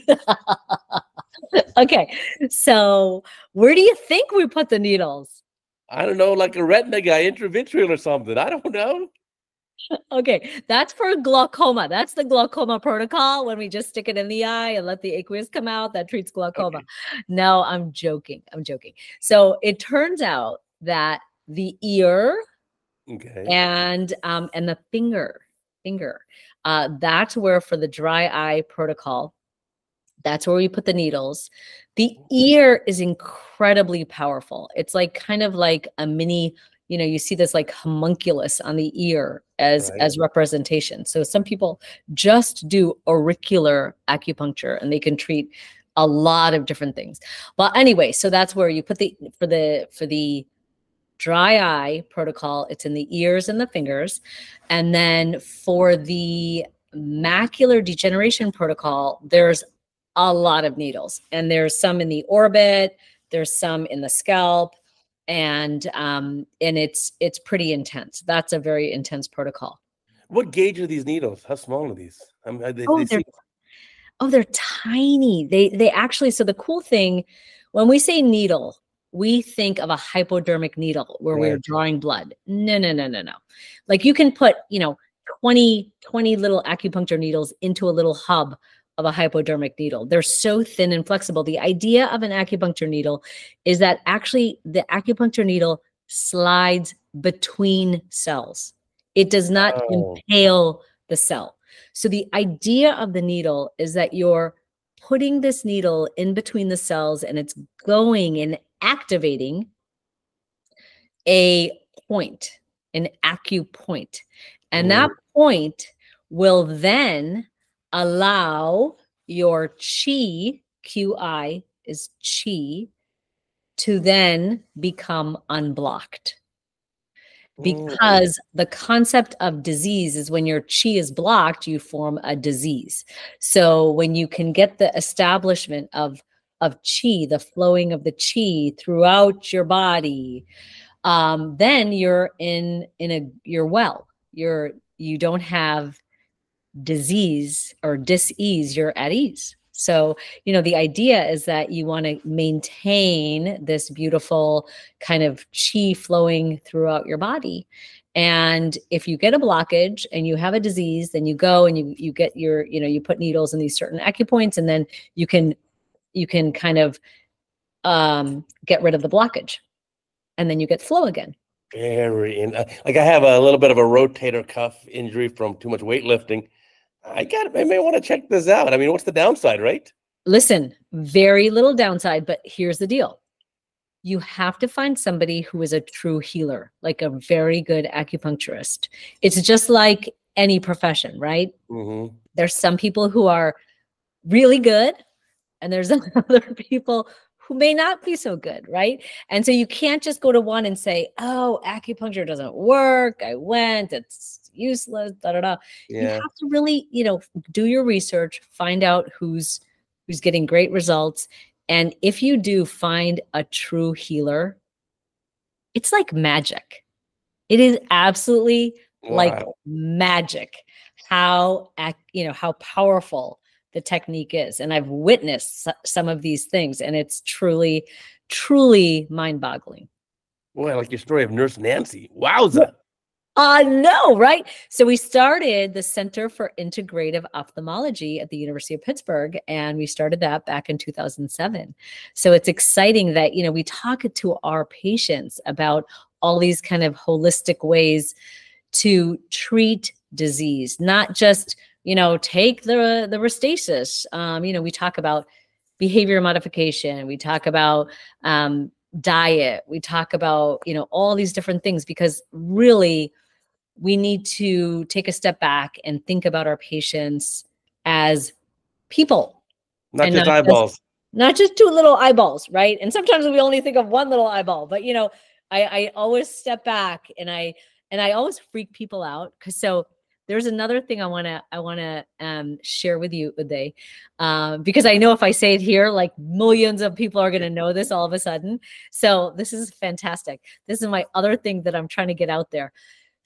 B: Okay, so where do you think we put the needles?
A: I don't know, like a retina guy, intravitreal or something. I don't know.
B: Okay, that's for glaucoma. That's the glaucoma protocol, when we just stick it in the eye and let the aqueous come out. That treats glaucoma. Okay. No, I'm joking. I'm joking. So it turns out that the ear, okay, and um, and the finger, finger, uh, that's where, for the dry eye protocol, that's where we put the needles. The ear is incredibly powerful. It's like kind of like a mini, you know, you see this like homunculus on the ear as, right. as representation. So some people just do auricular acupuncture, and they can treat a lot of different things. But anyway, so that's where you put the, for the, for the dry eye protocol, it's in the ears and the fingers. And then for the macular degeneration protocol, there's a lot of needles, and there's some in the orbit, there's some in the scalp, and um, and it's it's pretty intense. That's a very intense protocol.
A: What gauge are these needles? How small are these? I mean, are they,
B: oh,
A: they
B: they're,
A: see-
B: oh, they're tiny. They they actually, so the cool thing, when we say needle, we think of a hypodermic needle where right. we're drawing blood. No, no, no, no, no. Like you can put, you know, twenty, twenty little acupuncture needles into a little hub of a hypodermic needle. They're so thin and flexible. The idea of an acupuncture needle is that actually the acupuncture needle slides between cells. It does not oh. impale the cell. So the idea of the needle is that you're putting this needle in between the cells, and it's going and activating a point, an acupoint. And mm. that point will then allow your chi, Q I is chi, to then become unblocked. Because the concept of disease is when your chi is blocked, you form a disease. So when you can get the establishment of, of chi, the flowing of the chi throughout your body, um, then you're in, in a, you're well, you're, you don't have disease or dis-ease, you're at ease. So, you know, the idea is that you want to maintain this beautiful kind of chi flowing throughout your body. And if you get a blockage and you have a disease, then you go and you you get your, you know, you put needles in these certain acupoints, and then you can you can kind of um, get rid of the blockage, and then you get flow again.
A: Very, in, like I have a little bit of a rotator cuff injury from too much weightlifting. I got. I may want to check this out. I mean, what's the downside, right?
B: Listen, very little downside, but here's the deal. you have to find somebody who is a true healer, like a very good acupuncturist. It's just like any profession, right?
A: Mm-hmm.
B: There's some people who are really good, and there's other people who may not be so good, right? And so you can't just go to one and say, oh, acupuncture doesn't work. I went, it's useless, da da da.
A: Yeah.
B: You have to really, you know, do your research, find out who's who's getting great results. And if you do find a true healer, it's like magic. It is absolutely
A: Wow.
B: like magic how, you know, how powerful the technique is. And I've witnessed some of these things, and it's truly, truly mind-boggling.
A: Boy, I like your story of Nurse Nancy. Wowza.
B: Uh, no, right? So we started the Center for Integrative Ophthalmology at the University of Pittsburgh, and we started that back in two thousand seven. So it's exciting that, you know, we talk to our patients about all these kind of holistic ways to treat disease, not just, you know, take the, the Restasis. Um, you know, we talk about behavior modification. We talk about um, diet. We talk about, you know, all these different things, because really we need to take a step back and think about our patients as people.
A: Not
B: and
A: just
B: not
A: eyeballs.
B: Just, not just two little eyeballs, right? And sometimes we only think of one little eyeball, but, you know, I, I always step back and I, and I always freak people out. Cause so there's another thing I want to, I want to um, share with you, Uday, uh, because I know if I say it here, like millions of people are going to know this all of a sudden. So this is fantastic. This is my other thing that I'm trying to get out there.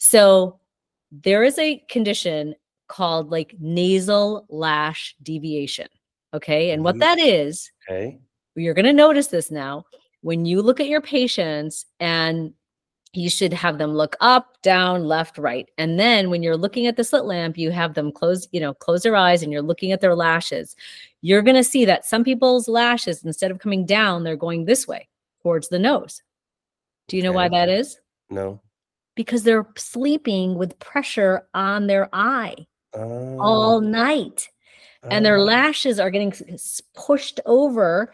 B: So there is a condition called like nasal lash deviation. Okay. And what that is,
A: okay,
B: you're going to notice this now when you look at your patients, and you should have them look up, down, left, right. And then when you're looking at the slit lamp, you have them close, you know, close their eyes and you're looking at their lashes. You're going to see that some people's lashes, instead of coming down, they're going this way towards the nose. Do you know
A: okay.
B: why that is?
A: No.
B: Because they're sleeping with pressure on their eye
A: Oh.
B: all night. Oh. And their lashes are getting pushed over,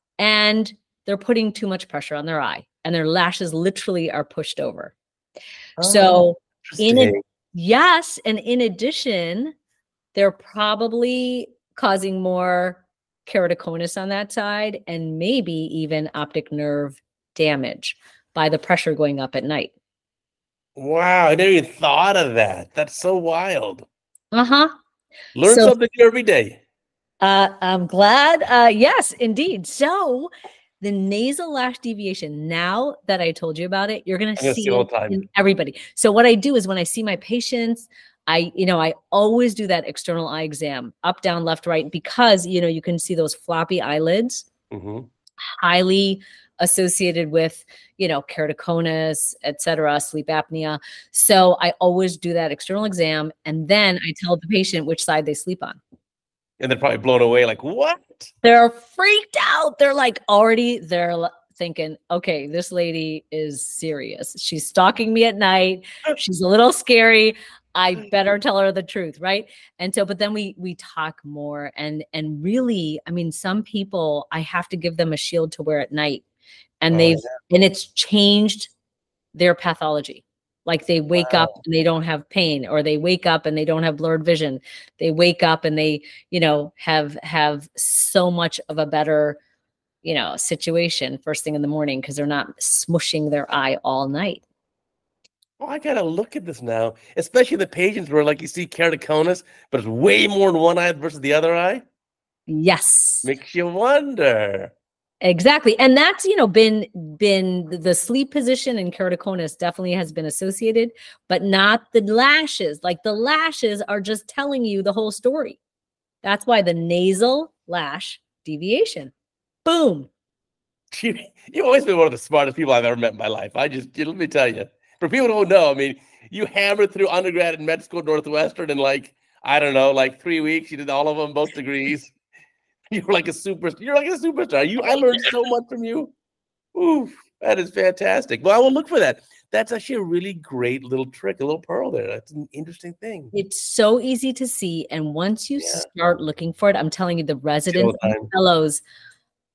B: and they're putting too much pressure on their eye, and their lashes literally are pushed over. Oh, so in a, yes, and in addition, they're probably causing more keratoconus on that side, and maybe even optic nerve damage by the pressure going up at night.
A: Wow, I never even thought of that. That's so wild.
B: Uh-huh.
A: Learn so, something every day.
B: Uh, I'm glad. Uh, yes, indeed. So the nasal lash deviation, now that I told you about it, you're going to see, see it in everybody. So what I do is when I see my patients, I, you know, I always do that external eye exam, up, down, left, right, because, you know, you can see those floppy eyelids, mm-hmm. highly associated with, you know, keratoconus, et cetera, sleep apnea. So I always do that external exam. And then I tell the patient which side they sleep on.
A: And they're probably blown away. Like, what?
B: They're freaked out. They're like already, they're thinking, okay, this lady is serious. She's stalking me at night. She's a little scary. I better tell her the truth, right? And so, but then we we talk more, and and really, I mean, some people, I have to give them a shield to wear at night, and oh, they've yeah. and it's changed their pathology. Like they wake wow. up and they don't have pain, or they wake up and they don't have blurred vision. They wake up and they, you know, have have so much of a better, you know, situation first thing in the morning because they're not smushing their eye all night.
A: Oh, I gotta look at this now, especially the patients where, like, you see keratoconus, but it's way more in one eye versus the other eye.
B: Yes,
A: makes you wonder.
B: Exactly, and that's you know been been the sleep position and keratoconus definitely has been associated, but not the lashes. Like the lashes are just telling you the whole story. That's why the nasal lash deviation. Boom.
A: You, you've always been one of the smartest people I've ever met in my life. I just let me tell you. For people who don't know, I mean, you hammered through undergrad in med school at Northwestern in like, I don't know, like three weeks. You did all of them, both degrees. You're like a super, you're like a superstar. You, I learned so much from you. Ooh, that is fantastic. Well, I will look for that. That's actually a really great little trick, a little pearl there. That's an interesting thing.
B: It's so easy to see. And once you yeah. start looking for it, I'm telling you, the residents and fellows,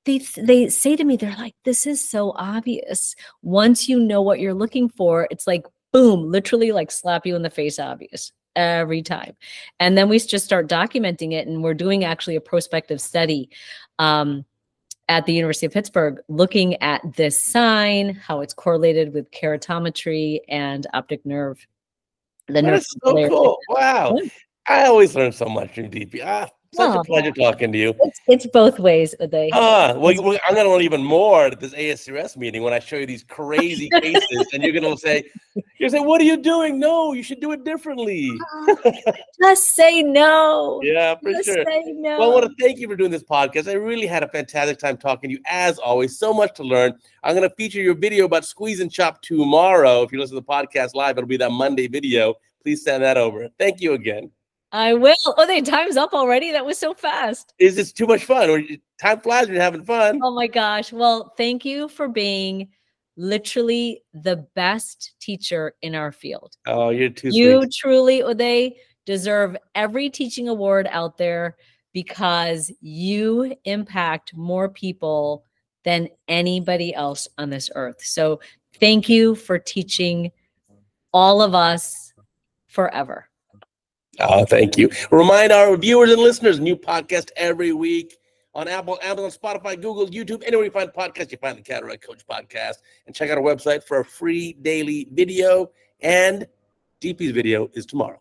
B: they they say to me, they're like, this is so obvious. Once you know what you're looking for, it's like, boom, literally like slap you in the face obvious every time. And then we just start documenting it. And we're doing actually a prospective study um, at the University of Pittsburgh, looking at this sign, how it's correlated with keratometry and optic nerve.
A: The that is so layer. Cool. Wow. Yeah. I always learn so much from D P. Ah, such oh, a pleasure talking to you.
B: It's, it's both ways, Uday.
A: Ah, well, well, I'm going to learn even more at this A S R S meeting when I show you these crazy cases, and you're going to say, you're say, what are you doing? No, you should do it differently.
B: Just say no.
A: Yeah, for
B: Just
A: sure.
B: Say no.
A: Well, I want to thank you for doing this podcast. I really had a fantastic time talking to you, as always. So much to learn. I'm going to feature your video about Squeeze and Chop tomorrow. If you listen to the podcast live, it'll be that Monday video. Please send that over. Thank you again.
B: I will. Oh, the time's up already? That was so fast.
A: Is this too much fun? Or time flies when you're having fun.
B: Oh my gosh. Well, thank you for being literally the best teacher in our field.
A: Oh, you're too sweet.
B: You truly, Uday, deserve every teaching award out there because you impact more people than anybody else on this earth. So thank you for teaching all of us forever.
A: Oh, thank you. Remind our viewers and listeners, new podcast every week on Apple, Amazon, Spotify, Google, YouTube, anywhere you find podcasts, you find the Cataract Coach podcast. And check out our website for a free daily video. And D P's video is tomorrow.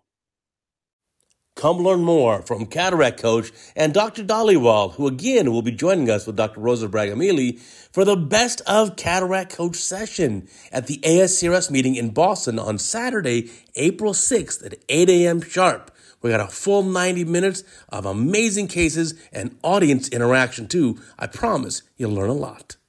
A: Come learn more from Cataract Coach and Doctor Dhaliwal, who again will be joining us with Doctor Rosa Bragamili for the Best of Cataract Coach session at the A S C R S meeting in Boston on Saturday, April sixth at eight a.m. sharp. We got a full ninety minutes of amazing cases and audience interaction too. I promise you'll learn a lot.